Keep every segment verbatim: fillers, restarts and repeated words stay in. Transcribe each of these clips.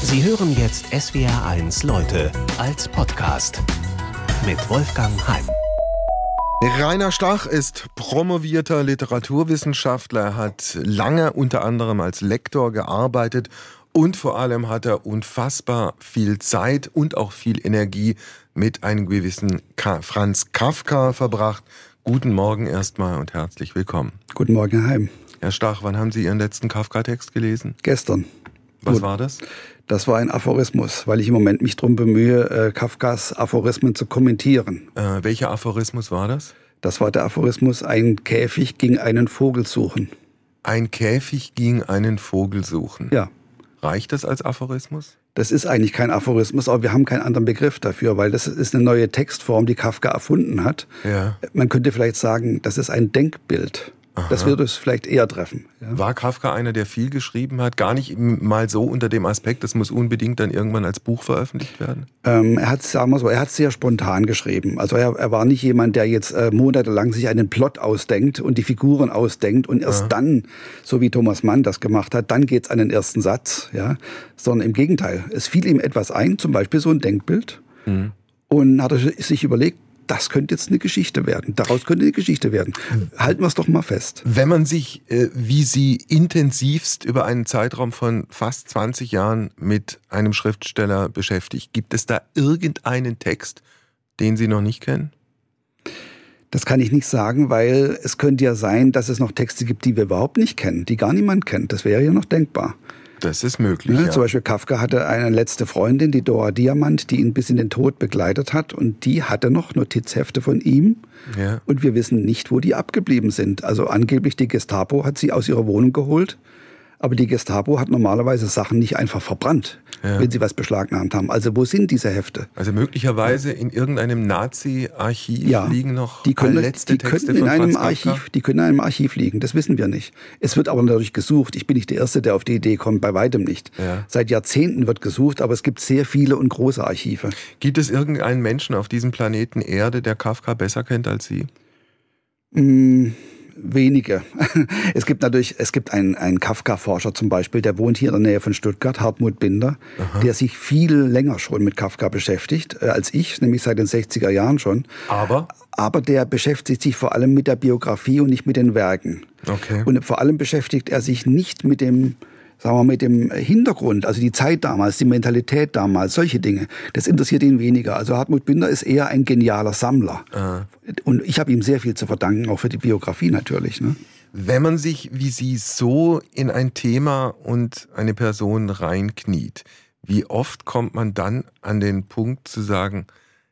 Sie hören jetzt S W R eins Leute als Podcast mit Wolfgang Heim. Rainer Stach ist promovierter Literaturwissenschaftler, er hat lange unter anderem als Lektor gearbeitet und vor allem hat er unfassbar viel Zeit und auch viel Energie mit einem gewissen Ka- Franz Kafka verbracht. Guten Morgen erstmal und herzlich willkommen. Guten Morgen, Herr Heim. Herr Stach, wann haben Sie Ihren letzten Kafka-Text gelesen? Gestern. Was Gut. war das? Das war ein Aphorismus, weil ich im Moment mich darum bemühe, äh, Kafkas Aphorismen zu kommentieren. Äh, welcher Aphorismus war das? Das war der Aphorismus, ein Käfig ging einen Vogel suchen. Ein Käfig ging einen Vogel suchen. Ja. Reicht das als Aphorismus? Das ist eigentlich kein Aphorismus, aber wir haben keinen anderen Begriff dafür, weil das ist eine neue Textform, die Kafka erfunden hat. Ja. Man könnte vielleicht sagen, das ist ein Denkbild. Aha. Das würde es vielleicht eher treffen. Ja. War Kafka einer, der viel geschrieben hat? Gar nicht mal so unter dem Aspekt, das muss unbedingt dann irgendwann als Buch veröffentlicht werden? Ähm, er hat, sagen wir so, er hat sehr spontan geschrieben. Also er, er war nicht jemand, der jetzt äh, monatelang sich einen Plot ausdenkt und die Figuren ausdenkt und erst ja. dann, so wie Thomas Mann das gemacht hat, dann geht's an den ersten Satz. Ja, sondern im Gegenteil. Es fiel ihm etwas ein, zum Beispiel so ein Denkbild, mhm. und hat er sich überlegt, das könnte jetzt eine Geschichte werden. Daraus könnte eine Geschichte werden. Halten wir es doch mal fest. Wenn man sich, äh, wie Sie, intensivst über einen Zeitraum von fast zwanzig Jahren mit einem Schriftsteller beschäftigt, gibt es da irgendeinen Text, den Sie noch nicht kennen? Das kann ich nicht sagen, weil es könnte ja sein, dass es noch Texte gibt, die wir überhaupt nicht kennen, die gar niemand kennt. Das wäre ja noch denkbar. Das ist möglich, ne? ja. Zum Beispiel Kafka hatte eine letzte Freundin, die Dora Diamant, die ihn bis in den Tod begleitet hat. Und die hatte noch Notizhefte von ihm. Ja. Und wir wissen nicht, wo die abgeblieben sind. Also angeblich die Gestapo hat sie aus ihrer Wohnung geholt. Aber die Gestapo hat normalerweise Sachen nicht einfach verbrannt, ja. wenn sie was beschlagnahmt haben. Also wo sind diese Hefte? Also möglicherweise in irgendeinem Nazi-Archiv ja. liegen noch die können, letzte die Texte könnten in von einem Franz Kafka? Archiv, Die können in einem Archiv liegen, das wissen wir nicht. Es wird aber natürlich gesucht. Ich bin nicht der Erste, der auf die Idee kommt, bei weitem nicht. Ja. Seit Jahrzehnten wird gesucht, aber es gibt sehr viele und große Archive. Gibt es irgendeinen Menschen auf diesem Planeten Erde, der Kafka besser kennt als Sie? Mmh. Wenige. Es gibt natürlich, es gibt einen, einen Kafka-Forscher zum Beispiel, der wohnt hier in der Nähe von Stuttgart, Hartmut Binder, Aha. der sich viel länger schon mit Kafka beschäftigt, äh, als ich, nämlich seit den sechziger Jahren schon. Aber? Aber der beschäftigt sich vor allem mit der Biografie und nicht mit den Werken. Okay. Und vor allem beschäftigt er sich nicht mit dem, sagen wir, mit dem Hintergrund, also die Zeit damals, die Mentalität damals, solche Dinge. Das interessiert ihn weniger. Also Hartmut Binder ist eher ein genialer Sammler. Aha. Und ich habe ihm sehr viel zu verdanken, auch für die Biografie natürlich. Ne? Wenn man sich, wie Sie, so in ein Thema und eine Person reinkniet, wie oft kommt man dann an den Punkt zu sagen,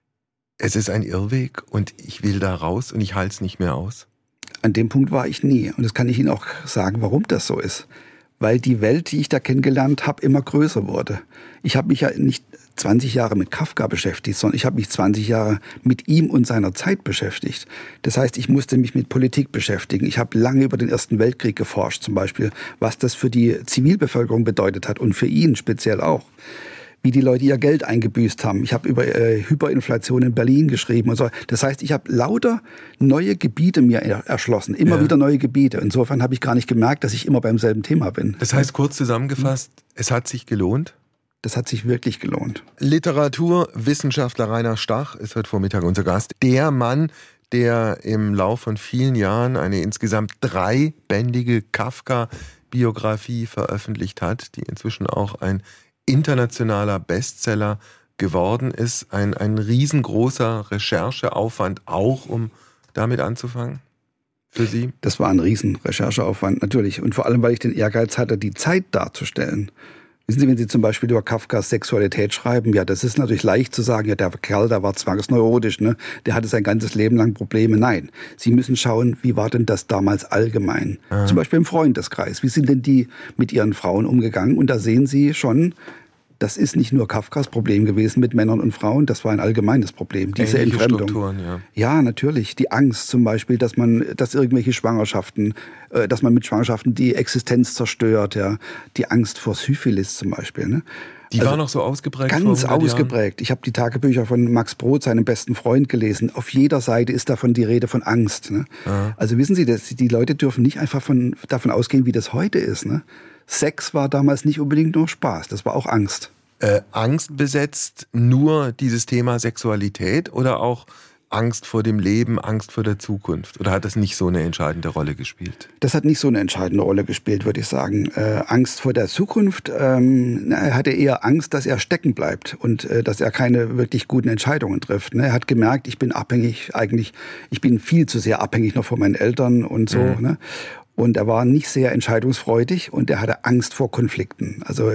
es ist ein Irrweg und ich will da raus und ich halte es nicht mehr aus? An dem Punkt war ich nie. Und das kann ich Ihnen auch sagen, warum das so ist. Weil die Welt, die ich da kennengelernt habe, immer größer wurde. Ich habe mich ja nicht zwanzig Jahre mit Kafka beschäftigt, sondern ich habe mich zwanzig Jahre mit ihm und seiner Zeit beschäftigt. Das heißt, ich musste mich mit Politik beschäftigen. Ich habe lange über den Ersten Weltkrieg geforscht, zum Beispiel, was das für die Zivilbevölkerung bedeutet hat und für ihn speziell auch. Wie die Leute ihr Geld eingebüßt haben. Ich habe über äh, Hyperinflation in Berlin geschrieben und so. Das heißt, ich habe lauter neue Gebiete mir erschlossen, immer ja. wieder neue Gebiete. Insofern habe ich gar nicht gemerkt, dass ich immer beim selben Thema bin. Das heißt, kurz zusammengefasst, hm. es hat sich gelohnt? Das hat sich wirklich gelohnt. Literaturwissenschaftler Rainer Stach ist heute Vormittag unser Gast. Der Mann, der im Lauf von vielen Jahren eine insgesamt dreibändige Kafka-Biografie veröffentlicht hat, die inzwischen auch ein internationaler Bestseller geworden ist. Ein, ein riesengroßer Rechercheaufwand auch, um damit anzufangen für Sie? Das war ein riesen Rechercheaufwand, natürlich. Und vor allem, weil ich den Ehrgeiz hatte, die Zeit darzustellen. Wissen Sie, wenn Sie zum Beispiel über Kafkas Sexualität schreiben, ja, das ist natürlich leicht zu sagen, ja, der Kerl, der war zwangsneurotisch, ne? Der hatte sein ganzes Leben lang Probleme. Nein, Sie müssen schauen, wie war denn das damals allgemein? Ah. Zum Beispiel im Freundeskreis. Wie sind denn die mit ihren Frauen umgegangen? Und da sehen Sie schon, das ist nicht nur Kafkas Problem gewesen mit Männern und Frauen, das war ein allgemeines Problem, diese Ähnliche Entfremdung. Strukturen, ja. Ja, natürlich. Die Angst zum Beispiel, dass man, dass irgendwelche Schwangerschaften, äh, dass man mit Schwangerschaften die Existenz zerstört, ja. Die Angst vor Syphilis zum Beispiel, ne? Die also war noch so ausgeprägt? Ganz ausgeprägt. Ich habe die Tagebücher von Max Brod, seinem besten Freund, gelesen. Auf jeder Seite ist davon die Rede von Angst. Ne? Also wissen Sie, dass die Leute dürfen nicht einfach von, davon ausgehen, wie das heute ist. Ne? Sex war damals nicht unbedingt nur Spaß, das war auch Angst. Äh, Angst besetzt nur dieses Thema Sexualität oder auch Angst vor dem Leben, Angst vor der Zukunft? Oder hat das nicht so eine entscheidende Rolle gespielt? Das hat nicht so eine entscheidende Rolle gespielt, würde ich sagen. Äh, Angst vor der Zukunft, ähm, er hatte eher Angst, dass er stecken bleibt und äh, dass er keine wirklich guten Entscheidungen trifft. Ne? Er hat gemerkt, ich bin abhängig, eigentlich, ich bin viel zu sehr abhängig noch von meinen Eltern und so. Mhm. Ne? Und er war nicht sehr entscheidungsfreudig und er hatte Angst vor Konflikten. Also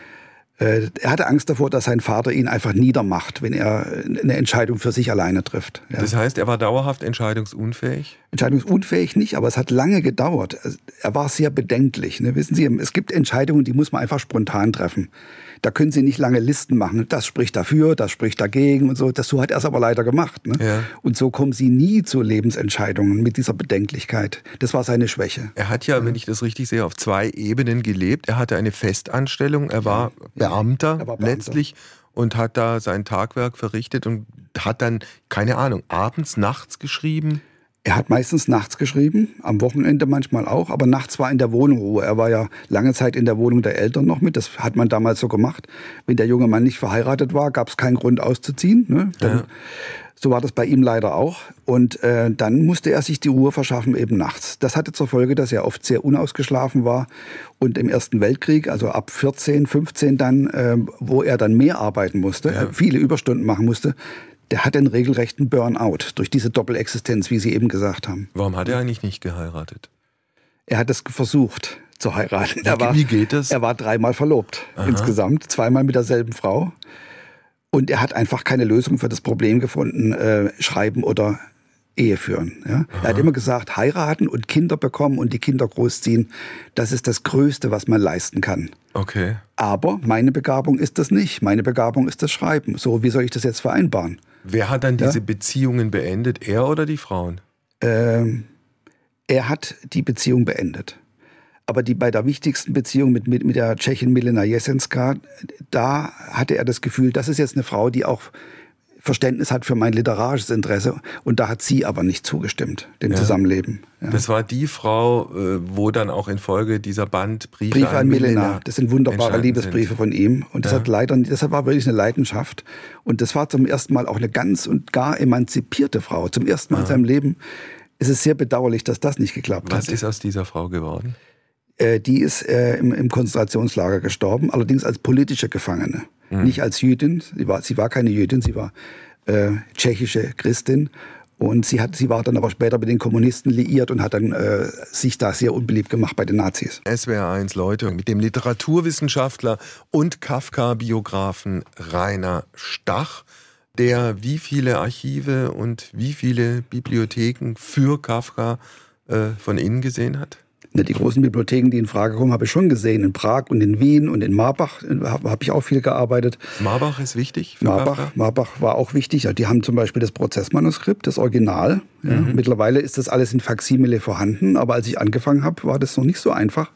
Er hatte Angst davor, dass sein Vater ihn einfach niedermacht, wenn er eine Entscheidung für sich alleine trifft. Ja. Das heißt, er war dauerhaft entscheidungsunfähig? Entscheidungsunfähig nicht, aber es hat lange gedauert. Er war sehr bedenklich. Ne? Wissen Sie, es gibt Entscheidungen, die muss man einfach spontan treffen. Da können Sie nicht lange Listen machen. Das spricht dafür, das spricht dagegen und so. Das, so hat er es aber leider gemacht. Ne? Ja. Und so kommen Sie nie zu Lebensentscheidungen mit dieser Bedenklichkeit. Das war seine Schwäche. Er hat ja, ja. wenn ich das richtig sehe, auf zwei Ebenen gelebt. Er hatte eine Festanstellung, er war ja. Beamter, er war Beamter letztlich und hat da sein Tagwerk verrichtet und hat dann, keine Ahnung, abends, nachts geschrieben. Er hat meistens nachts geschrieben, am Wochenende manchmal auch, aber nachts war in der Wohnung Ruhe. Er war ja lange Zeit in der Wohnung der Eltern noch mit, das hat man damals so gemacht. Wenn der junge Mann nicht verheiratet war, gab es keinen Grund auszuziehen. Ne? Dann, ja. So war das bei ihm leider auch. Und äh, dann musste er sich die Ruhe verschaffen eben nachts. Das hatte zur Folge, dass er oft sehr unausgeschlafen war. Und im Ersten Weltkrieg, also ab vierzehn, fünfzehn dann, äh, wo er dann mehr arbeiten musste, ja. äh, viele Überstunden machen musste, der hat einen regelrechten Burnout durch diese Doppelexistenz, wie Sie eben gesagt haben. Warum hat er eigentlich nicht geheiratet? Er hat es versucht zu heiraten. Er war, wie geht das? Er war dreimal verlobt. Aha. Insgesamt, zweimal mit derselben Frau. Und er hat einfach keine Lösung für das Problem gefunden, äh, schreiben oder Ehe führen. Ja? Er hat immer gesagt, heiraten und Kinder bekommen und die Kinder großziehen, das ist das Größte, was man leisten kann. Okay. Aber meine Begabung ist das nicht. Meine Begabung ist das Schreiben. So, wie soll ich das jetzt vereinbaren? Wer hat dann diese ja? Beziehungen beendet? Er oder die Frauen? Ähm, er hat die Beziehung beendet. Aber die, bei der wichtigsten Beziehung mit, mit, mit der Tschechin Milena Jesenska, da hatte er das Gefühl, das ist jetzt eine Frau, die auch Verständnis hat für mein literarisches Interesse. Und da hat sie aber nicht zugestimmt, dem ja. Zusammenleben. Ja. Das war die Frau, wo dann auch in Folge dieser Band Briefe, Briefe an, an Milena, Milena, das sind wunderbare Liebesbriefe sind. Von ihm. Und das ja. hat leider, das war wirklich eine Leidenschaft. Und das war zum ersten Mal auch eine ganz und gar emanzipierte Frau. Zum ersten Mal ja. in seinem Leben ist es sehr bedauerlich, dass das nicht geklappt Was hat. Was ist aus dieser Frau geworden? Äh, die ist äh, im, im Konzentrationslager gestorben, allerdings als politische Gefangene. Mhm. Nicht als Jüdin, sie war, sie war keine Jüdin, sie war äh, tschechische Christin und sie, hat, sie war dann aber später mit den Kommunisten liiert und hat dann äh, sich da sehr unbeliebt gemacht bei den Nazis. S W R eins Leute mit dem Literaturwissenschaftler und Kafka-Biografen Rainer Stach, der wie viele Archive und wie viele Bibliotheken für Kafka äh, von innen gesehen hat? Die großen Bibliotheken, die in Frage kommen, habe ich schon gesehen. In Prag und in Wien und in Marbach habe ich auch viel gearbeitet. Marbach ist wichtig für Marbach, Kafka? Marbach war auch wichtig. Die haben zum Beispiel das Prozessmanuskript, das Original. Ja. Mhm. Mittlerweile ist das alles in Faksimile vorhanden. Aber als ich angefangen habe, war das noch nicht so einfach.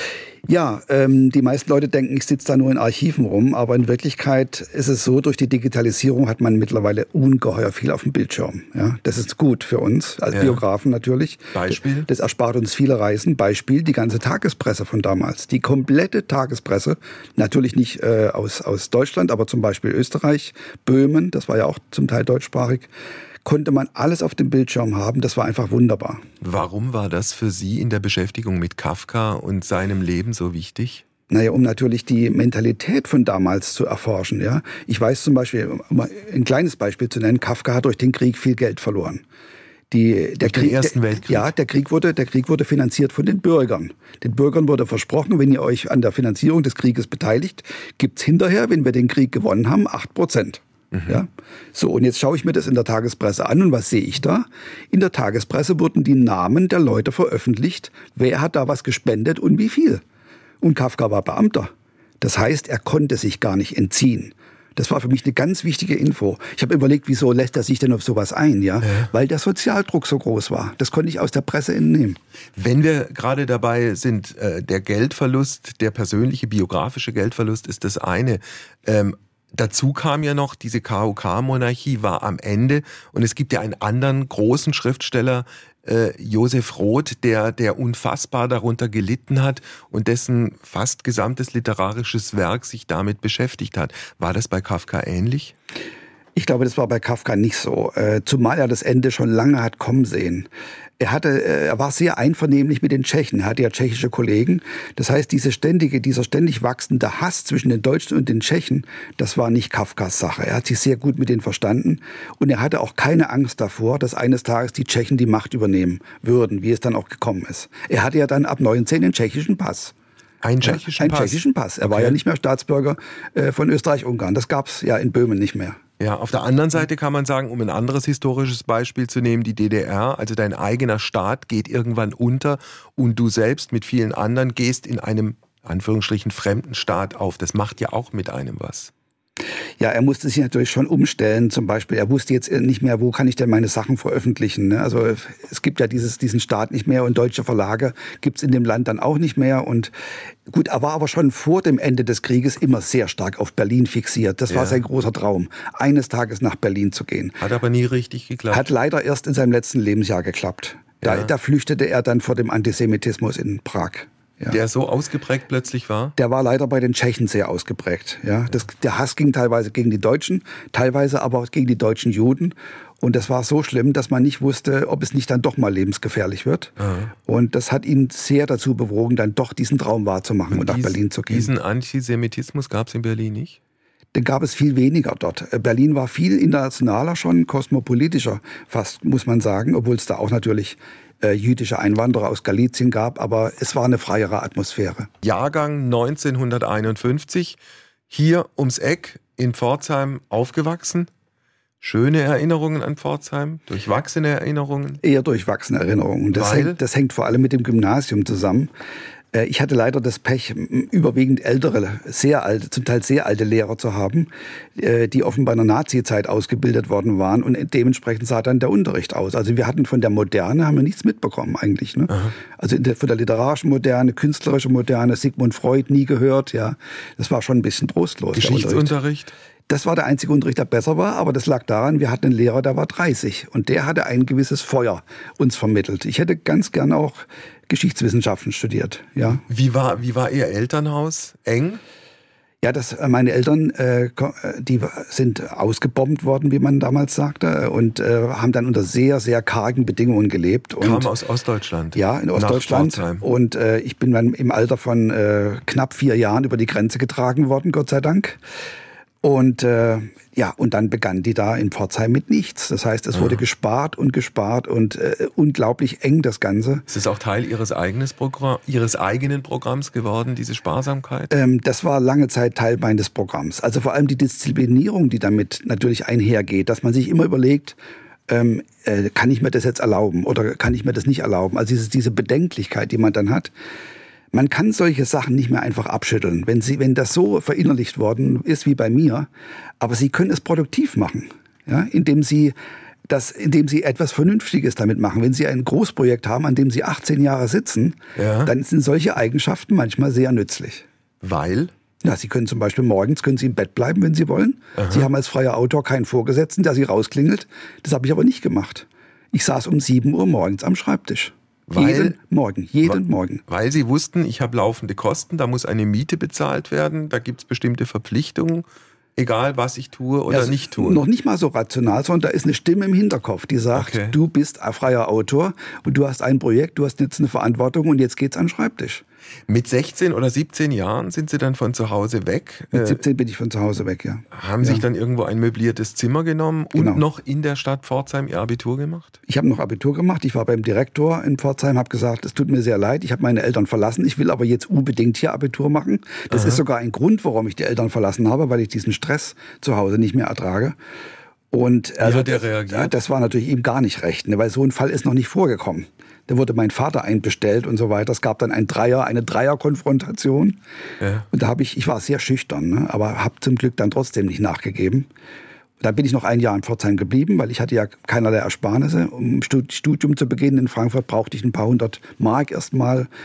Ja, ähm, die meisten Leute denken, ich sitze da nur in Archiven rum, aber in Wirklichkeit ist es so, durch die Digitalisierung hat man mittlerweile ungeheuer viel auf dem Bildschirm. Ja, das ist gut für uns, als ja. Biografen natürlich. Beispiel? Das erspart uns viele Reisen. Beispiel, die ganze Tagespresse von damals. Die komplette Tagespresse, natürlich nicht äh, aus, aus Deutschland, aber zum Beispiel Österreich, Böhmen, das war ja auch zum Teil deutschsprachig, konnte man alles auf dem Bildschirm haben. Das war einfach wunderbar. Warum war das für Sie in der Beschäftigung mit Kafka und seinem Leben so wichtig? Naja, um natürlich die Mentalität von damals zu erforschen. Ja? Ich weiß zum Beispiel, um ein kleines Beispiel zu nennen, Kafka hat durch den Krieg viel Geld verloren. Die, der Krieg, den Ersten Weltkrieg? Der, ja, der Krieg, wurde, der Krieg wurde finanziert von den Bürgern. Den Bürgern wurde versprochen, wenn ihr euch an der Finanzierung des Krieges beteiligt, gibt's hinterher, wenn wir den Krieg gewonnen haben, acht Prozent. Mhm. Ja? So, und jetzt schaue ich mir das in der Tagespresse an und was sehe ich da? In der Tagespresse wurden die Namen der Leute veröffentlicht, wer hat da was gespendet und wie viel. Und Kafka war Beamter. Das heißt, er konnte sich gar nicht entziehen. Das war für mich eine ganz wichtige Info. Ich habe überlegt, wieso lässt er sich denn auf sowas ein? Ja? ja? Weil der Sozialdruck so groß war. Das konnte ich aus der Presse entnehmen. Wenn wir gerade dabei sind, äh, der Geldverlust, der persönliche biografische Geldverlust ist das eine. Ähm, Dazu kam ja noch, diese K U K-Monarchie war am Ende und es gibt ja einen anderen großen Schriftsteller, äh, Josef Roth, der, der unfassbar darunter gelitten hat und dessen fast gesamtes literarisches Werk sich damit beschäftigt hat. War das bei Kafka ähnlich? Ich glaube, das war bei Kafka nicht so, äh, zumal er das Ende schon lange hat kommen sehen. Er hatte, äh, er war sehr einvernehmlich mit den Tschechen. Er hatte ja tschechische Kollegen. Das heißt, diese ständige, dieser ständig wachsende Hass zwischen den Deutschen und den Tschechen, das war nicht Kafkas Sache. Er hat sich sehr gut mit denen verstanden und er hatte auch keine Angst davor, dass eines Tages die Tschechen die Macht übernehmen würden, wie es dann auch gekommen ist. Er hatte ja dann ab neunzehn den tschechischen Pass. Einen tschechischen ja, Pass? Einen tschechischen Pass. Er okay. war ja nicht mehr Staatsbürger äh, von Österreich-Ungarn. Das gab es ja in Böhmen nicht mehr. Ja, auf der anderen Seite kann man sagen, um ein anderes historisches Beispiel zu nehmen, die D D R, also dein eigener Staat geht irgendwann unter und du selbst mit vielen anderen gehst in einem, Anführungsstrichen, fremden Staat auf. Das macht ja auch mit einem was. Ja, er musste sich natürlich schon umstellen. Zum Beispiel, er wusste jetzt nicht mehr, wo kann ich denn meine Sachen veröffentlichen. Ne? Also es gibt ja dieses, diesen Staat nicht mehr und deutsche Verlage gibt es in dem Land dann auch nicht mehr. Und gut, er war aber schon vor dem Ende des Krieges immer sehr stark auf Berlin fixiert. Das war ja sein großer Traum, eines Tages nach Berlin zu gehen. Hat aber nie richtig geklappt. Hat leider erst in seinem letzten Lebensjahr geklappt. Da, ja. da flüchtete er dann vor dem Antisemitismus in Prag. Ja. Der so ausgeprägt plötzlich war? Der war leider bei den Tschechen sehr ausgeprägt. Ja. Das, der Hass ging teilweise gegen die Deutschen, teilweise aber auch gegen die deutschen Juden. Und das war so schlimm, dass man nicht wusste, ob es nicht dann doch mal lebensgefährlich wird. Aha. Und das hat ihn sehr dazu bewogen, dann doch diesen Traum wahrzumachen und, und nach dies, Berlin zu gehen. Diesen Antisemitismus gab es in Berlin nicht? Den gab es viel weniger dort. Berlin war viel internationaler schon, kosmopolitischer fast, muss man sagen, obwohl es da auch natürlich äh, jüdische Einwanderer aus Galizien gab, aber es war eine freiere Atmosphäre. Jahrgang neunzehnhunderteinundfünfzig, hier ums Eck in Pforzheim aufgewachsen. Schöne Erinnerungen an Pforzheim, durchwachsene Erinnerungen? Eher durchwachsene Erinnerungen. Das, hängt, das hängt vor allem mit dem Gymnasium zusammen. Ich hatte leider das Pech, überwiegend ältere, sehr alte, zum Teil sehr alte Lehrer zu haben, die offenbar in der Nazi-Zeit ausgebildet worden waren und dementsprechend sah dann der Unterricht aus. Also wir hatten von der Moderne, haben wir nichts mitbekommen eigentlich. Ne? Also von der literarischen Moderne, künstlerische Moderne, Sigmund Freud nie gehört, ja. Das war schon ein bisschen trostlos. Geschichtsunterricht? Das war der einzige Unterricht, der besser war, aber das lag daran, wir hatten einen Lehrer, der war dreißig und der hatte ein gewisses Feuer uns vermittelt. Ich hätte ganz gern auch Geschichtswissenschaften studiert, ja. Wie war, wie war Ihr Elternhaus? Eng? Ja, das, meine Eltern, äh, die sind ausgebombt worden, wie man damals sagte, und äh, haben dann unter sehr, sehr kargen Bedingungen gelebt. Kamen und, aus Ostdeutschland? Ja, in Ostdeutschland. Und äh, ich bin dann im Alter von äh, knapp vier Jahren über die Grenze getragen worden, Gott sei Dank. Und äh, ja, und dann begann die da in Pforzheim mit nichts. Das heißt, es wurde gespart und gespart und äh, unglaublich eng das Ganze. Ist es auch Teil Ihres, eigenes Programm, Ihres eigenen Programms geworden, diese Sparsamkeit? Ähm, das war lange Zeit Teil meines Programms. Also vor allem die Disziplinierung, die damit natürlich einhergeht, dass man sich immer überlegt, ähm, äh, kann ich mir das jetzt erlauben oder kann ich mir das nicht erlauben? Also diese, diese Bedenklichkeit, die man dann hat. Man kann solche Sachen nicht mehr einfach abschütteln, wenn sie, wenn das so verinnerlicht worden ist wie bei mir. Aber Sie können es produktiv machen, ja, indem Sie das, indem Sie etwas Vernünftiges damit machen. Wenn Sie ein Großprojekt haben, an dem Sie achtzehn Jahre sitzen, ja, dann sind solche Eigenschaften manchmal sehr nützlich. Weil? Ja, Sie können zum Beispiel morgens können Sie im Bett bleiben, wenn Sie wollen. Aha. Sie haben als freier Autor keinen Vorgesetzten, der Sie rausklingelt. Das habe ich aber nicht gemacht. Ich saß um sieben Uhr morgens am Schreibtisch. Weil, jeden Morgen, jeden weil, Morgen. Weil Sie wussten, ich habe laufende Kosten, da muss eine Miete bezahlt werden, da gibt es bestimmte Verpflichtungen, egal was ich tue oder also nicht tue. Noch nicht mal so rational, sondern da ist eine Stimme im Hinterkopf, die sagt, okay, du bist ein freier Autor und du hast ein Projekt, du hast jetzt eine Verantwortung und jetzt geht's an den Schreibtisch. Mit sechzehn oder siebzehn Jahren sind Sie dann von zu Hause weg? Mit siebzehn bin ich von zu Hause weg, ja. Haben ja. sich dann irgendwo ein möbliertes Zimmer genommen und genau. noch in der Stadt Pforzheim Ihr Abitur gemacht? Ich habe noch Abitur gemacht. Ich war beim Direktor in Pforzheim, habe gesagt, es tut mir sehr leid, ich habe meine Eltern verlassen. Ich will aber jetzt unbedingt hier Abitur machen. Das Aha. ist sogar ein Grund, warum ich die Eltern verlassen habe, weil ich diesen Stress zu Hause nicht mehr ertrage. Und also, wie hat er reagiert? Das war natürlich ihm gar nicht recht, ne, weil so ein Fall ist noch nicht vorgekommen. Da wurde mein Vater einbestellt und so weiter. Es gab dann ein Dreier, eine Dreierkonfrontation. Ja. Und da habe ich, ich war sehr schüchtern, ne, aber habe zum Glück dann trotzdem nicht nachgegeben. Da bin ich noch ein Jahr in Pforzheim geblieben, weil ich hatte ja keinerlei Ersparnisse. Um Studium zu beginnen in Frankfurt brauchte ich ein paar hundert Mark erstmal.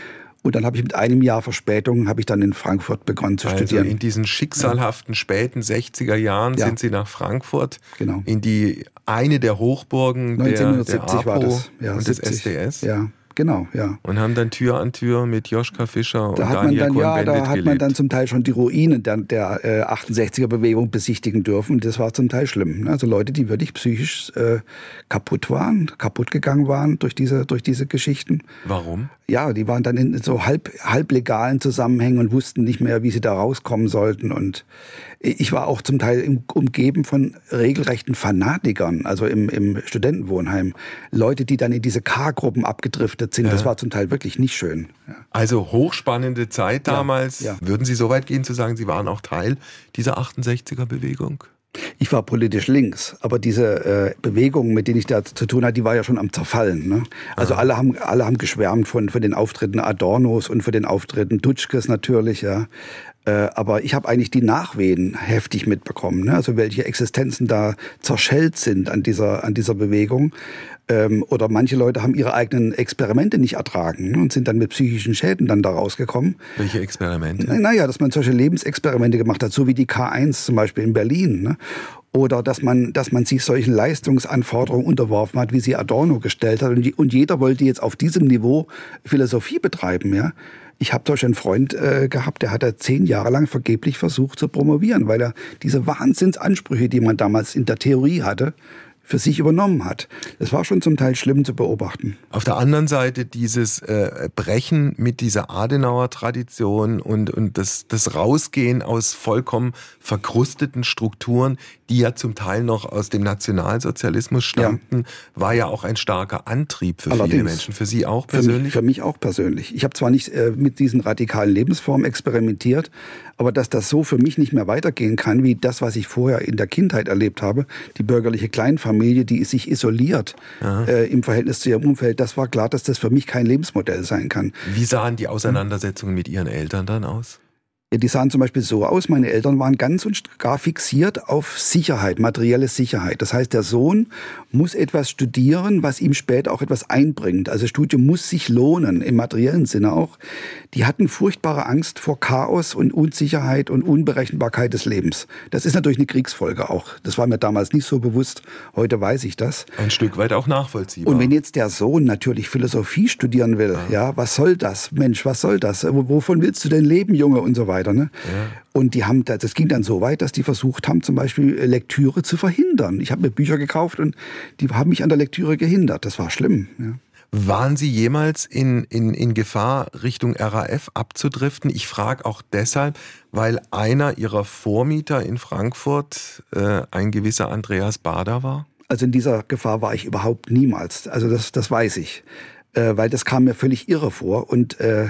Und dann habe ich mit einem Jahr Verspätung, habe ich dann in Frankfurt begonnen zu also studieren. In diesen schicksalhaften späten sechziger Jahren ja. sind Sie nach Frankfurt, genau. in die eine der Hochburgen neunzehnhundertsiebzig der, der war APO das. Ja, und siebzig. des S D S. Ja. Genau, ja. Und haben dann Tür an Tür mit Joschka Fischer und da hat Daniel man dann, ja, Cohn-Bendit da hat man dann zum Teil schon die Ruinen der, der äh, achtundsechziger-Bewegung besichtigen dürfen. Das war zum Teil schlimm. Also Leute, die wirklich psychisch äh, kaputt waren, kaputt gegangen waren durch diese, durch diese Geschichten. Warum? Ja, die waren dann in so halb, halblegalen Zusammenhängen und wussten nicht mehr, wie sie da rauskommen sollten. Und ich war auch zum Teil umgeben von regelrechten Fanatikern, also im, im Studentenwohnheim. Leute, die dann in diese K-Gruppen abgedriftet sind. Ja. Das war zum Teil wirklich nicht schön. Ja. Also hochspannende Zeit damals. Ja, ja. Würden Sie so weit gehen zu sagen, Sie waren auch Teil dieser achtundsechziger-Bewegung? Ich war politisch links, aber diese äh, Bewegung, mit denen ich da zu tun hatte, die war ja schon am Zerfallen. Ne? Also ah. alle haben alle haben geschwärmt von, von den Auftritten Adornos und von den Auftritten Dutschkes natürlich, ja. Äh, aber ich habe eigentlich die Nachwehen heftig mitbekommen, ne? Also welche Existenzen da zerschellt sind an dieser an dieser Bewegung. Ähm, oder manche Leute haben ihre eigenen Experimente nicht ertragen, ne? Und sind dann mit psychischen Schäden dann da rausgekommen. Welche Experimente? Naja, dass man solche Lebensexperimente gemacht hat, so wie die K eins zum Beispiel in Berlin, ne? Oder dass man, dass man sich solchen Leistungsanforderungen unterworfen hat, wie sie Adorno gestellt hat. Und, und jeder wollte jetzt auf diesem Niveau Philosophie betreiben, ja. Ich habe doch einen Freund äh, gehabt, der hat da zehn Jahre lang vergeblich versucht zu promovieren, weil er diese Wahnsinnsansprüche, die man damals in der Theorie hatte, für sich übernommen hat. Das war schon zum Teil schlimm zu beobachten. Auf der anderen Seite dieses äh, Brechen mit dieser Adenauer-Tradition und, und das, das Rausgehen aus vollkommen verkrusteten Strukturen, die ja zum Teil noch aus dem Nationalsozialismus stammten, ja. war ja auch ein starker Antrieb für Allerdings. viele Menschen. Für Sie auch persönlich? Für mich, für mich auch persönlich. Ich habe zwar nicht äh, mit diesen radikalen Lebensformen experimentiert, aber dass das so für mich nicht mehr weitergehen kann, wie das, was ich vorher in der Kindheit erlebt habe, die bürgerliche Kleinfamilie, die sich isoliert äh, im Verhältnis zu ihrem Umfeld, das war klar, dass das für mich kein Lebensmodell sein kann. Wie sahen die Auseinandersetzungen mit Ihren Eltern dann aus? Die sahen zum Beispiel so aus, meine Eltern waren ganz und gar fixiert auf Sicherheit, materielle Sicherheit. Das heißt, der Sohn muss etwas studieren, was ihm später auch etwas einbringt. Also Studium muss sich lohnen, im materiellen Sinne auch. Die hatten furchtbare Angst vor Chaos und Unsicherheit und Unberechenbarkeit des Lebens. Das ist natürlich eine Kriegsfolge auch. Das war mir damals nicht so bewusst, heute weiß ich das. Ein Stück weit auch nachvollziehbar. Und wenn jetzt der Sohn natürlich Philosophie studieren will, ja, ja was soll das? Mensch, was soll das? Wovon willst du denn leben, Junge? Und so weiter. Ne? Ja. Und die haben, das ging dann so weit, dass die versucht haben, zum Beispiel Lektüre zu verhindern. Ich habe mir Bücher gekauft und die haben mich an der Lektüre gehindert. Das war schlimm. Ja. Waren Sie jemals in, in, in Gefahr, Richtung R A F abzudriften? Ich frage auch deshalb, weil einer Ihrer Vormieter in Frankfurt äh, ein gewisser Andreas Baader war? Also in dieser Gefahr war ich überhaupt niemals. Also das, das weiß ich. Äh, weil das kam mir völlig irre vor. Und äh,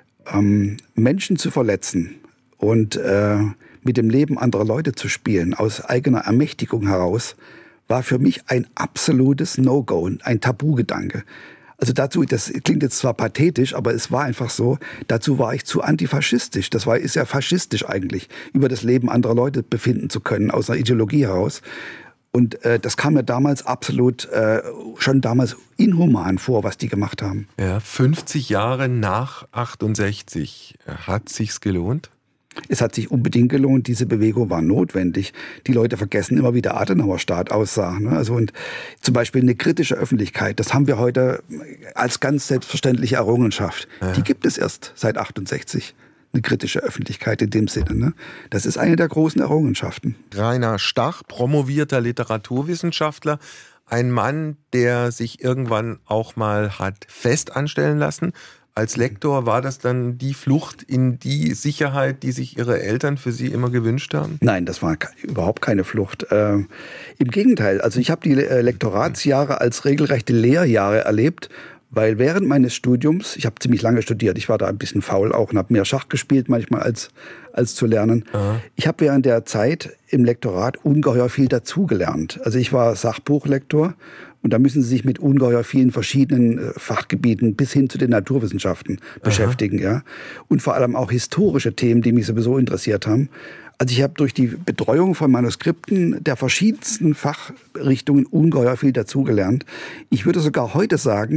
ähm, Menschen zu verletzen und äh, mit dem Leben anderer Leute zu spielen, aus eigener Ermächtigung heraus, war für mich ein absolutes No-Go, ein Tabugedanke. Also dazu, das klingt jetzt zwar pathetisch, aber es war einfach so, dazu war ich zu antifaschistisch. Das war, ist ja faschistisch eigentlich, über das Leben anderer Leute befinden zu können, aus einer Ideologie heraus. Und äh, das kam mir damals absolut, äh, schon damals inhuman vor, was die gemacht haben. Ja, fünfzig Jahre nach achtundsechzig, hat sich's gelohnt? Es hat sich unbedingt gelohnt, diese Bewegung war notwendig. Die Leute vergessen immer, wie der Adenauer-Staat aussah. Ne? Also und zum Beispiel eine kritische Öffentlichkeit, das haben wir heute als ganz selbstverständliche Errungenschaft. Ja. Die gibt es erst seit achtundsechzig. Eine kritische Öffentlichkeit in dem Sinne. Ne? Das ist eine der großen Errungenschaften. Rainer Stach, promovierter Literaturwissenschaftler, ein Mann, der sich irgendwann auch mal hat fest anstellen lassen. Als Lektor war das dann die Flucht in die Sicherheit, die sich Ihre Eltern für Sie immer gewünscht haben? Nein, das war überhaupt keine Flucht. Ähm, im Gegenteil, also ich habe die Lektoratsjahre als regelrechte Lehrjahre erlebt, weil während meines Studiums, ich habe ziemlich lange studiert, ich war da ein bisschen faul auch und habe mehr Schach gespielt manchmal als, als zu lernen. Aha. Ich habe während der Zeit im Lektorat ungeheuer viel dazugelernt. Also ich war Sachbuchlektor. Und da müssen Sie sich mit ungeheuer vielen verschiedenen Fachgebieten bis hin zu den Naturwissenschaften beschäftigen, ja. Und vor allem auch historische Themen, die mich sowieso interessiert haben. Also ich habe durch die Betreuung von Manuskripten der verschiedensten Fachrichtungen ungeheuer viel dazugelernt. Ich würde sogar heute sagen,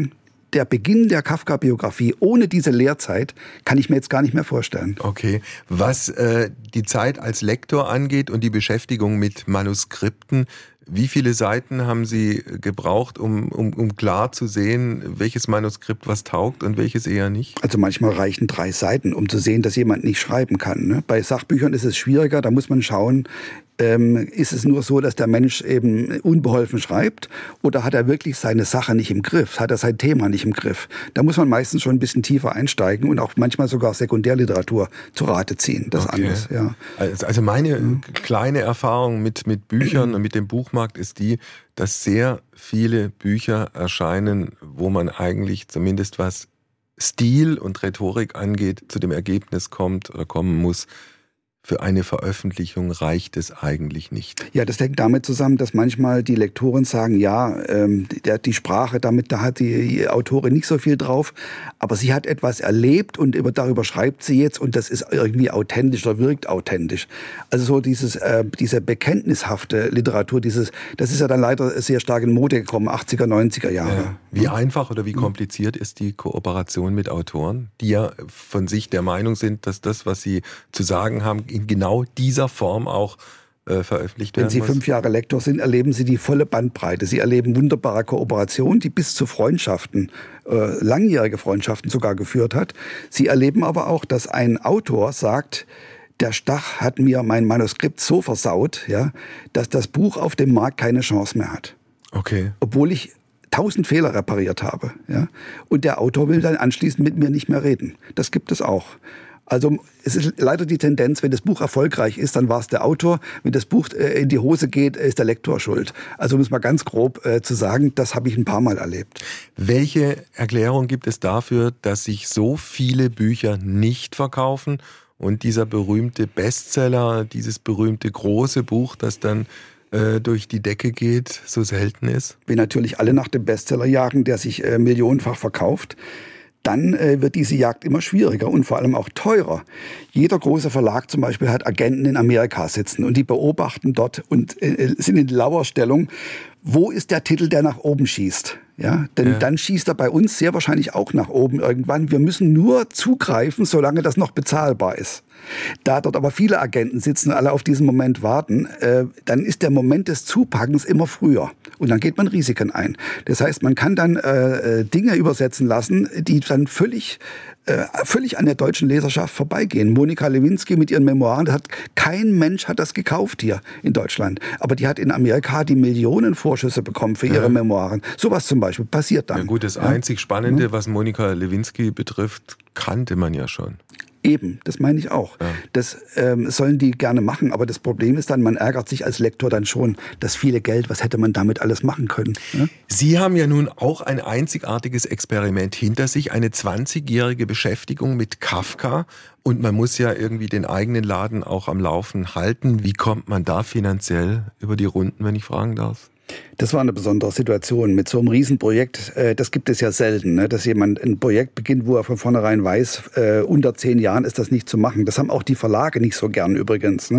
der Beginn der Kafka-Biografie ohne diese Lehrzeit kann ich mir jetzt gar nicht mehr vorstellen. Okay, was äh, die Zeit als Lektor angeht und die Beschäftigung mit Manuskripten, wie viele Seiten haben Sie gebraucht, um, um, um klar zu sehen, welches Manuskript was taugt und welches eher nicht? Also manchmal reichen drei Seiten, um zu sehen, dass jemand nicht schreiben kann. Ne? Bei Sachbüchern ist es schwieriger, da muss man schauen, ähm, ist es nur so, dass der Mensch eben unbeholfen schreibt oder hat er wirklich seine Sache nicht im Griff, hat er sein Thema nicht im Griff? Da muss man meistens schon ein bisschen tiefer einsteigen und auch manchmal sogar Sekundärliteratur zu Rate ziehen, das okay. anders. Ja. Also meine mhm. kleine Erfahrung mit, mit Büchern und mit dem Buchmarkt ist die, dass sehr viele Bücher erscheinen, wo man eigentlich zumindest was Stil und Rhetorik angeht, zu dem Ergebnis kommt oder kommen muss, für eine Veröffentlichung reicht es eigentlich nicht. Ja, das hängt damit zusammen, dass manchmal die Lektoren sagen, ja, ähm, der, die Sprache, damit da hat die Autorin nicht so viel drauf, aber sie hat etwas erlebt und über, darüber schreibt sie jetzt und das ist irgendwie authentisch oder wirkt authentisch. Also so dieses, äh, diese bekenntnishafte Literatur, dieses, das ist ja dann leider sehr stark in Mode gekommen, achtziger, neunziger Jahre. Ja. Wie einfach oder wie kompliziert ist die Kooperation mit Autoren, die ja von sich der Meinung sind, dass das, was sie zu sagen haben, in genau dieser Form auch äh, veröffentlicht werden Wenn Sie muss? fünf Jahre Lektor sind, erleben Sie die volle Bandbreite. Sie erleben wunderbare Kooperationen, die bis zu Freundschaften, äh, langjährige Freundschaften sogar geführt hat. Sie erleben aber auch, dass ein Autor sagt, der Stach hat mir mein Manuskript so versaut, ja, dass das Buch auf dem Markt keine Chance mehr hat. Okay. Obwohl ich tausend Fehler repariert habe. Ja? Und der Autor will dann anschließend mit mir nicht mehr reden. Das gibt es auch. Also es ist leider die Tendenz, wenn das Buch erfolgreich ist, dann war es der Autor. Wenn das Buch in die Hose geht, ist der Lektor schuld. Also um es mal ganz grob äh, zu sagen, das habe ich ein paar Mal erlebt. Welche Erklärung gibt es dafür, dass sich so viele Bücher nicht verkaufen und dieser berühmte Bestseller, dieses berühmte große Buch, das dann äh, durch die Decke geht, so selten ist? Wenn natürlich alle nach dem Bestseller jagen, der sich äh, millionenfach verkauft, dann äh, wird diese Jagd immer schwieriger und vor allem auch teurer. Jeder große Verlag zum Beispiel hat Agenten in Amerika sitzen und die beobachten dort und äh, sind in Lauerstellung, wo ist der Titel, der nach oben schießt. Ja, denn ja. dann schießt er bei uns sehr wahrscheinlich auch nach oben irgendwann. Wir müssen nur zugreifen, solange das noch bezahlbar ist. Da dort aber viele Agenten sitzen und alle auf diesen Moment warten, äh, dann ist der Moment des Zupackens immer früher. Und dann geht man Risiken ein. Das heißt, man kann dann äh, Dinge übersetzen lassen, die dann völlig, äh, völlig an der deutschen Leserschaft vorbeigehen. Monika Lewinsky mit ihren Memoiren, das hat, kein Mensch hat das gekauft hier in Deutschland. Aber die hat in Amerika die Millionen Vorschüsse bekommen für ihre ja. Memoiren. Sowas zum Beispiel passiert dann. Ja gut, das ja. einzig Spannende, ja. was Monika Lewinsky betrifft, kannte man ja schon. Eben, das meine ich auch. Ja. Das ähm, sollen die gerne machen, aber das Problem ist dann, man ärgert sich als Lektor dann schon, das viele Geld, was hätte man damit alles machen können? Ja? Sie haben ja nun auch ein einzigartiges Experiment hinter sich, eine zwanzigjährige Beschäftigung mit Kafka und man muss ja irgendwie den eigenen Laden auch am Laufen halten. Wie kommt man da finanziell über die Runden, wenn ich fragen darf? Das war eine besondere Situation mit so einem Riesenprojekt. Das gibt es ja selten, dass jemand ein Projekt beginnt, wo er von vornherein weiß, unter zehn Jahren ist das nicht zu machen. Das haben auch die Verlage nicht so gern übrigens.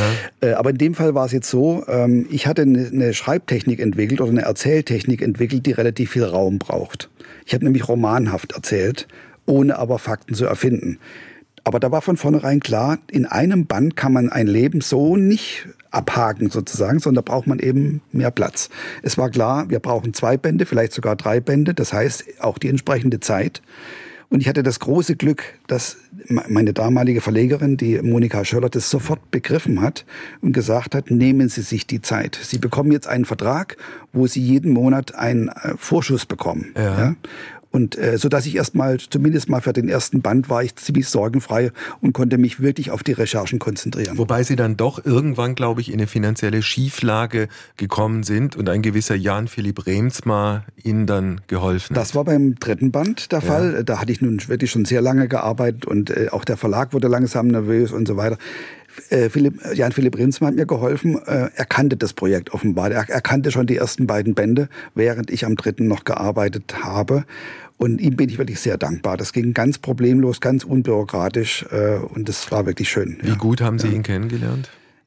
Ja. Aber in dem Fall war es jetzt so, ich hatte eine Schreibtechnik entwickelt oder eine Erzähltechnik entwickelt, die relativ viel Raum braucht. Ich habe nämlich romanhaft erzählt, ohne aber Fakten zu erfinden. Aber da war von vornherein klar, in einem Band kann man ein Leben so nicht abhaken sozusagen, sondern da braucht man eben mehr Platz. Es war klar, wir brauchen zwei Bände, vielleicht sogar drei Bände, das heißt auch die entsprechende Zeit. Und ich hatte das große Glück, dass meine damalige Verlegerin, die Monika Schöller, das sofort begriffen hat und gesagt hat, nehmen Sie sich die Zeit. Sie bekommen jetzt einen Vertrag, wo Sie jeden Monat einen Vorschuss bekommen. Ja. Ja? Und äh, so dass ich erstmal, zumindest mal für den ersten Band, war ich ziemlich sorgenfrei und konnte mich wirklich auf die Recherchen konzentrieren. Wobei Sie dann doch irgendwann, glaube ich, in eine finanzielle Schieflage gekommen sind und ein gewisser Jan Philipp Reemtsma Ihnen dann geholfen hat. Das war beim dritten Band der Fall. Ja. Da hatte ich nun wirklich schon sehr lange gearbeitet und äh, auch der Verlag wurde langsam nervös und so weiter. Äh, Philipp, Jan Philipp Reemtsma hat mir geholfen. Äh, er kannte das Projekt offenbar. Er, er kannte schon die ersten beiden Bände, während ich am dritten noch gearbeitet habe. Und ihm bin ich wirklich sehr dankbar. Das ging ganz problemlos, ganz unbürokratisch äh, und das war wirklich schön. Wie ja. gut haben Sie ja. ihn kennengelernt?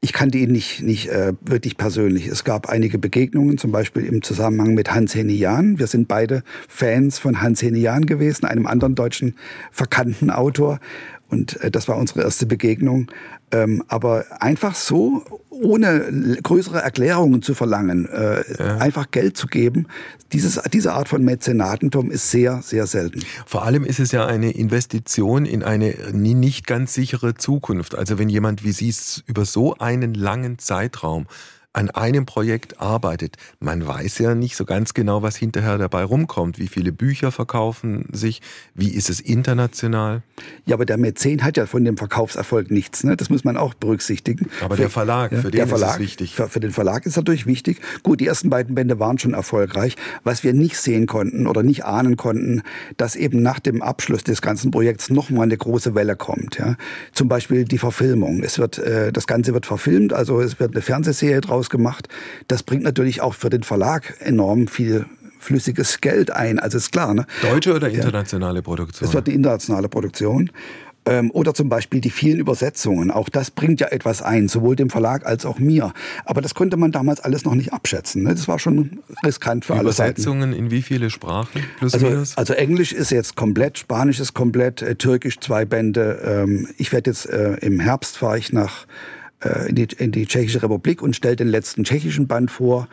Ich kannte ihn nicht, nicht äh, wirklich persönlich. Es gab einige Begegnungen, zum Beispiel im Zusammenhang mit Hans-Henny Jahn. Wir sind beide Fans von Hans-Henny Jahn gewesen, einem anderen deutschen verkannten Autor. Und äh, das war unsere erste Begegnung. Ähm, aber einfach so, ohne größere Erklärungen zu verlangen, äh, ja. einfach Geld zu geben, dieses, diese Art von Mäzenatentum ist sehr, sehr selten. Vor allem ist es ja eine Investition in eine nicht ganz sichere Zukunft. Also wenn jemand wie Sie über so einen langen Zeitraum an einem Projekt arbeitet, man weiß ja nicht so ganz genau, was hinterher dabei rumkommt. Wie viele Bücher verkaufen sich? Wie ist es international? Ja, aber der Mäzen hat ja von dem Verkaufserfolg nichts, ne? Das muss man auch berücksichtigen. Aber für, der Verlag, für ja, den Verlag, ist es wichtig. Für, für den Verlag ist es natürlich wichtig. Gut, die ersten beiden Bände waren schon erfolgreich. Was wir nicht sehen konnten oder nicht ahnen konnten, dass eben nach dem Abschluss des ganzen Projekts nochmal eine große Welle kommt. Ja? Zum Beispiel die Verfilmung. Es wird, äh, das Ganze wird verfilmt, also es wird eine Fernsehserie draus gemacht. Das bringt natürlich auch für den Verlag enorm viel flüssiges Geld ein. Also ist klar. Ne? Deutsche oder internationale Produktion? Es wird eine internationale Produktion. Ähm, oder zum Beispiel die vielen Übersetzungen. Auch das bringt ja etwas ein, sowohl dem Verlag als auch mir. Aber das konnte man damals alles noch nicht abschätzen. Ne? Das war schon riskant für alle Seiten. Übersetzungen in wie viele Sprachen? Plus also, minus? Also Englisch ist jetzt komplett, Spanisch ist komplett, äh, Türkisch zwei Bände. Ähm, ich werde jetzt äh, im Herbst fahre ich nach äh, in, die, in die Tschechische Republik und stelle den letzten tschechischen Band vor.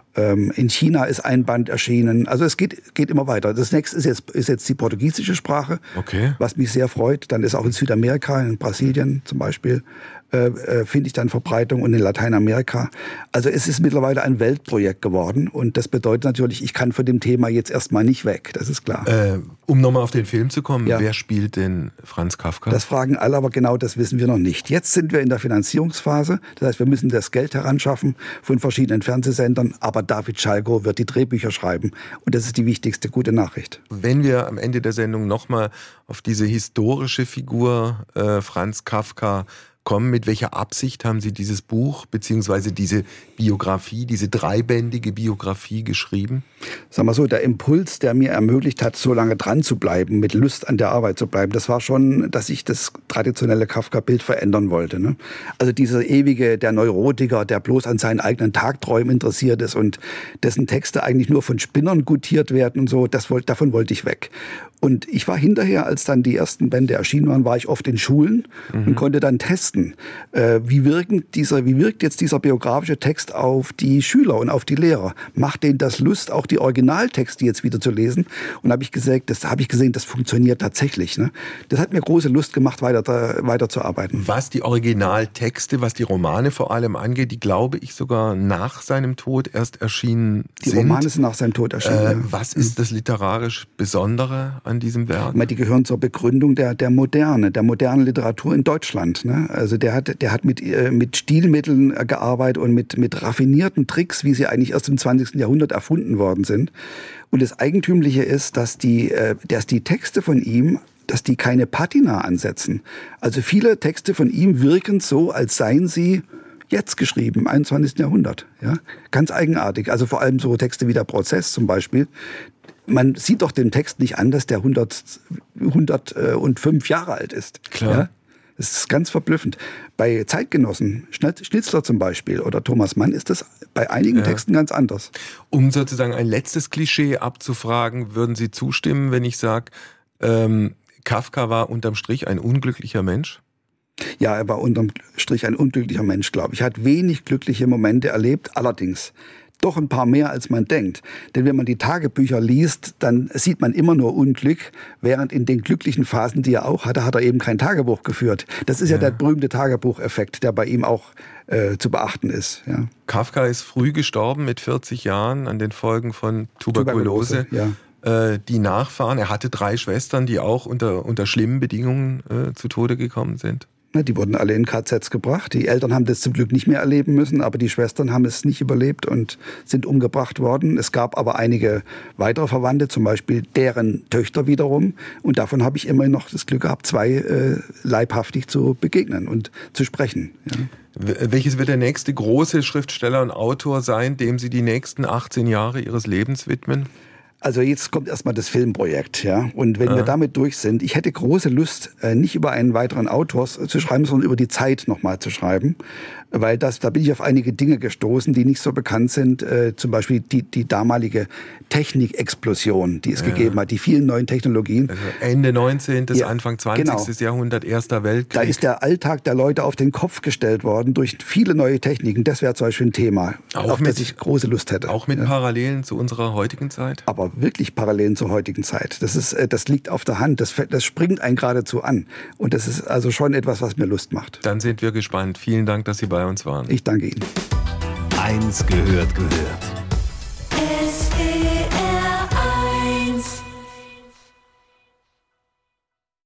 In China ist ein Band erschienen. Also es geht, geht immer weiter. Das nächste ist jetzt, ist jetzt die portugiesische Sprache, okay. Was mich sehr freut. Dann ist auch in Südamerika, in Brasilien zum Beispiel, äh, äh, finde ich dann Verbreitung und in Lateinamerika. Also es ist mittlerweile ein Weltprojekt geworden und das bedeutet natürlich, ich kann von dem Thema jetzt erstmal nicht weg, das ist klar. Äh, um nochmal auf den Film zu kommen, ja. Wer spielt denn Franz Kafka? Das fragen alle, aber genau das wissen wir noch nicht. Jetzt sind wir in der Finanzierungsphase, das heißt, wir müssen das Geld heranschaffen von verschiedenen Fernsehsendern, aber David Schalko wird die Drehbücher schreiben und das ist die wichtigste gute Nachricht. Wenn wir am Ende der Sendung nochmal auf diese historische Figur äh, Franz Kafka kommen, mit welcher Absicht haben Sie dieses Buch beziehungsweise diese Biografie, diese dreibändige Biografie geschrieben? Sag mal so, der Impuls, der mir ermöglicht hat, so lange dran zu bleiben, mit Lust an der Arbeit zu bleiben, das war schon, dass ich das traditionelle Kafka-Bild verändern wollte. Ne? Also dieser ewige, der Neurotiker, der bloß an seinen eigenen Tagträumen interessiert ist und dessen Texte eigentlich nur von Spinnern gutiert werden und so, das wollte, davon wollte ich weg. Und ich war hinterher, als dann die ersten Bände erschienen waren, war ich oft in Schulen mhm. und konnte dann testen, äh, wie, wirken dieser, wie wirkt jetzt dieser biografische Text auf die Schüler und auf die Lehrer. Macht denen das Lust, auch die Originaltexte jetzt wieder zu lesen? Und habe ich gesagt, das habe ich gesehen, das funktioniert tatsächlich. Ne? Das hat mir große Lust gemacht, weiter, da, weiter zu arbeiten. Was die Originaltexte, was die Romane vor allem angeht, die glaube ich sogar nach seinem Tod erst erschienen die sind. Die Romane sind nach seinem Tod erschienen. Äh, ja. Was ist das literarisch Besondere an diesem Werk? Die gehören zur Begründung der, der Moderne, der modernen Literatur in Deutschland. Ne? Also der hat, der hat mit, äh, mit Stilmitteln gearbeitet und mit, mit raffinierten Tricks, wie sie eigentlich erst im zwanzigsten Jahrhundert erfunden worden sind. Und das Eigentümliche ist, dass die, äh, dass die Texte von ihm, dass die keine Patina ansetzen. Also viele Texte von ihm wirken so, als seien sie jetzt geschrieben, im einundzwanzigsten Jahrhundert. Ja? Ganz eigenartig. Also vor allem so Texte wie der Prozess zum Beispiel. Man sieht doch dem Text nicht an, dass der hundert, hundertfünf Jahre alt ist. Klar. Ja? Das ist ganz verblüffend. Bei Zeitgenossen, Schnitzler zum Beispiel oder Thomas Mann, ist das bei einigen ja. Texten ganz anders. Um sozusagen ein letztes Klischee abzufragen, würden Sie zustimmen, wenn ich sage, ähm, Kafka war unterm Strich ein unglücklicher Mensch? Ja, er war unterm Strich ein unglücklicher Mensch, glaube ich. Er hat wenig glückliche Momente erlebt, allerdings doch ein paar mehr, als man denkt. Denn wenn man die Tagebücher liest, dann sieht man immer nur Unglück, während in den glücklichen Phasen, die er auch hatte, hat er eben kein Tagebuch geführt. Das ist ja, ja der berühmte Tagebucheffekt, der bei ihm auch äh, zu beachten ist. Ja. Kafka ist früh gestorben, mit vierzig Jahren, an den Folgen von Tuberkulose. Tuberkulose ja. Die Nachfahren, er hatte drei Schwestern, die auch unter, unter schlimmen Bedingungen äh, zu Tode gekommen sind. Die wurden alle in K Zs gebracht. Die Eltern haben das zum Glück nicht mehr erleben müssen, aber die Schwestern haben es nicht überlebt und sind umgebracht worden. Es gab aber einige weitere Verwandte, zum Beispiel deren Töchter wiederum. Und davon habe ich immerhin noch das Glück gehabt, zwei äh, leibhaftig zu begegnen und zu sprechen. Ja. Welches wird der nächste große Schriftsteller und Autor sein, dem Sie die nächsten achtzehn Jahre Ihres Lebens widmen? Also jetzt kommt erstmal das Filmprojekt, ja. Und wenn ja. wir damit durch sind, ich hätte große Lust, nicht über einen weiteren Autor zu schreiben, sondern über die Zeit nochmal zu schreiben. Weil das, da bin ich auf einige Dinge gestoßen, die nicht so bekannt sind. Äh, zum Beispiel die, die damalige Technikexplosion, die es ja. gegeben hat, die vielen neuen Technologien. Also Ende neunzehnten. Ja, Anfang zwanzigsten. Genau. Jahrhundert, Erster Weltkrieg. Da ist der Alltag der Leute auf den Kopf gestellt worden durch viele neue Techniken. Das wäre zum Beispiel ein Thema, auch auf mit, das ich große Lust hätte. Auch mit ja. Parallelen zu unserer heutigen Zeit? Aber wirklich Parallelen zur heutigen Zeit. Das ist, das liegt auf der Hand. Das, das springt einen geradezu an. Und das ist also schon etwas, was mir Lust macht. Dann sind wir gespannt. Vielen Dank, dass Sie bei uns waren. Ich danke Ihnen. Eins gehört gehört.